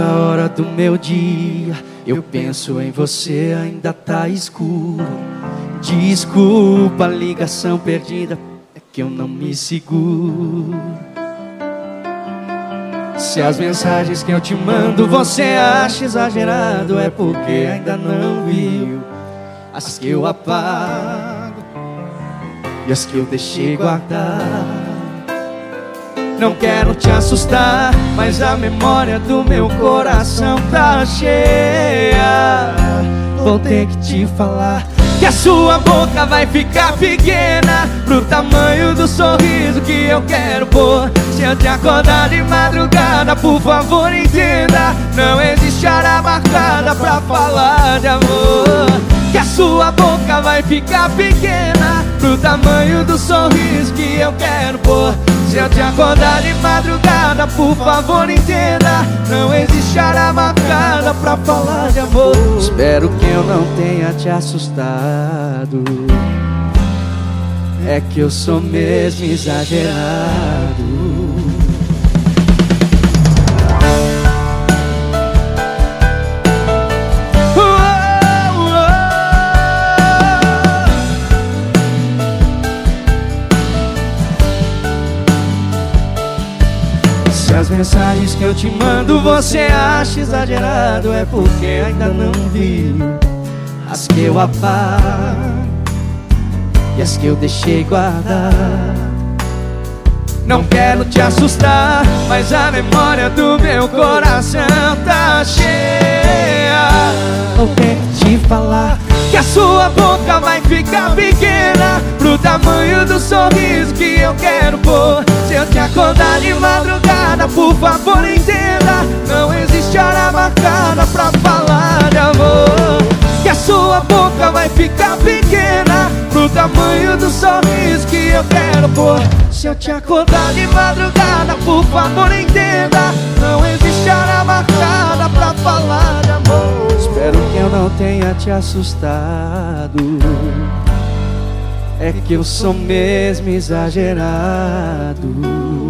hora do meu dia eu penso em você, ainda tá escuro. Desculpa a ligação perdida, é que eu não me seguro. Se as mensagens que eu te mando você acha exagerado, é porque ainda não viu as que eu apago e as que eu deixei guardar. Não quero te assustar, mas a memória do meu coração tá cheia. Vou ter que te falar que a sua boca vai ficar pequena pro tamanho do sorriso que eu quero pôr. Se eu te acordar de madrugada, por favor entenda, não existe hora marcada pra falar de amor. Que a sua boca vai ficar pequena pro tamanho do sorriso que eu quero pôr. Se eu te acordar de madrugada, por favor entenda, não existe hora marcada pra falar de amor. Espero que eu não tenha te assustado, é que eu sou mesmo exagerado. Se as mensagens que eu te mando você acha exagerado, é porque ainda não viu as que eu apago e as que eu deixei guardar. Não quero te assustar, mas a memória do meu coração tá cheia. Vou ter que te falar que a sua boca vai ficar pequena pro tamanho do sorriso que eu quero pôr. Se eu te acordar de madrugada, por favor entenda, não existe hora marcada pra falar de amor. Que a sua boca vai ficar pequena pro tamanho do sorriso que eu quero pôr. Se eu te acordar de madrugada, por favor entenda, não existe hora marcada pra falar de amor. Espero que eu não tenha te assustado, é que eu sou mesmo exagerado.